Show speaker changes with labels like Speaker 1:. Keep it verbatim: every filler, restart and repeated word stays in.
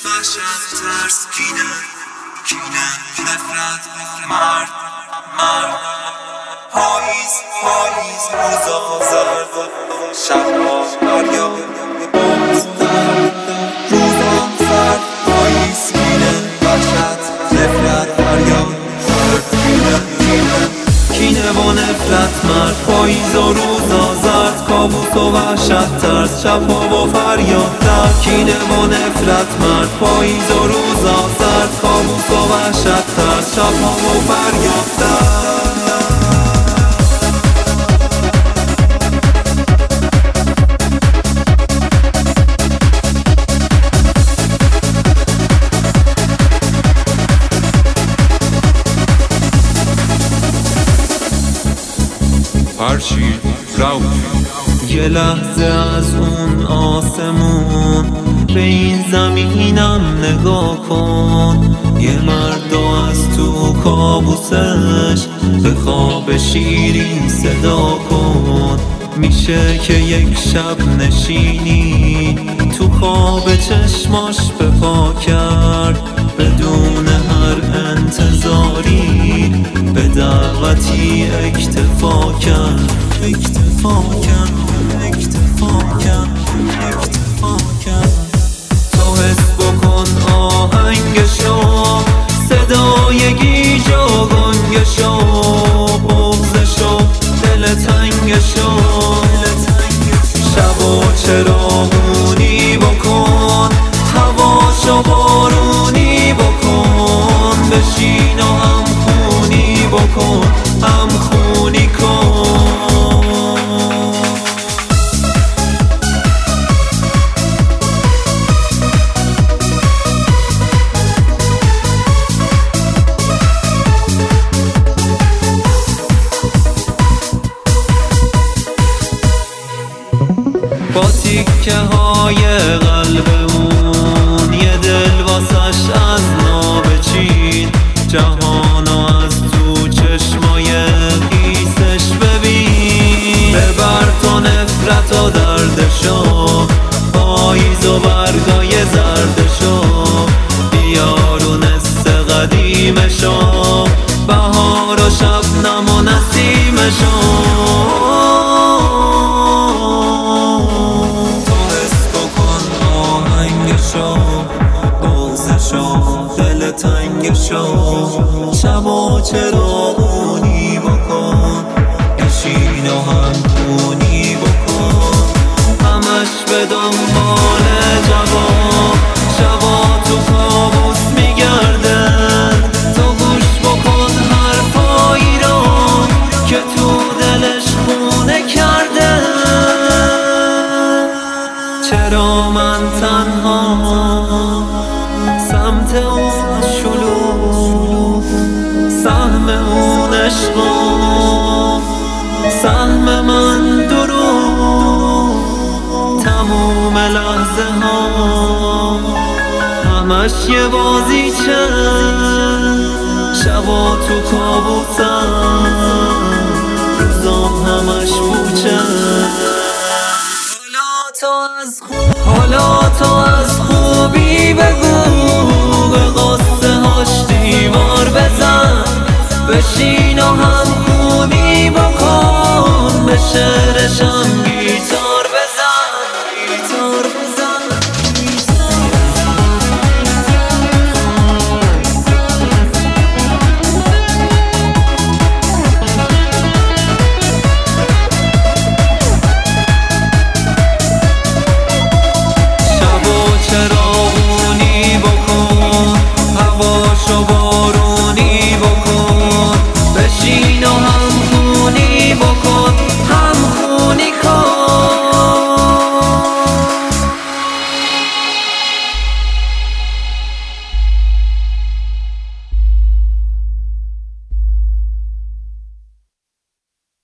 Speaker 1: وحشت، ترس، کینه کینه نفرت، مرد مرد پاییز پاییز روزا زرد، شبها دریا باز درد، روزا زرد پاییز کینه وحشت نفرت فریاد مرد کینه کینه کینه و نفرت مرد پاییز و روزا زرد، کابوس و وحشت ترس، شبها و فریاد درد. کینه و نفرت مرد پاییز و روزا زرد، کابوس و وحشت ترس، شبها و فریاد درد.
Speaker 2: هرچی رفت
Speaker 1: یه لحظه از اون آسمون به این زمینم نگاه کن، یه مرد از تو کابوسش به خواب شیرین صدا کن. میشه که یک شب نشینی تو خواب چشماش به پا کرد، بدون هر انتظاری به دعوتی اکتفا کرد، اکتفا کرد اکتفا کرد اکتفا کرد. تو حس بکن آهنگشو، صدای گیج و گنگشو، بغضشو، دل تنگشو، شب و چراغونی بکن، هواشو بارونی بکن، بشین و هم خونی بکن، هم خونی کن. با تیکه های قلبمون یه دل واسش از نابچین، جهانو از تو چشمای قیسش ببین. ببر تو نفرت و دردشو، پاییز و برگای زردشو، بیارو نست قدیمشو، بهار و شبنم و نسیمشو. دل تنگشو، شب و چراغونی بکن، بشین و هم خونی بکن، همش به دنبال جواب، شبا تو کابوس میگردن. تو گوش بکن حرفایی رو که تو دلش خونه کرده. چرا من تنها سمت اون شلوغ، سهم اون عشقا، سهم من دروغ، تموم لحظه ها همش یه بازیچه، شبا تو کابوسم، روزام همش پوچه. حالا تو از خون، حالا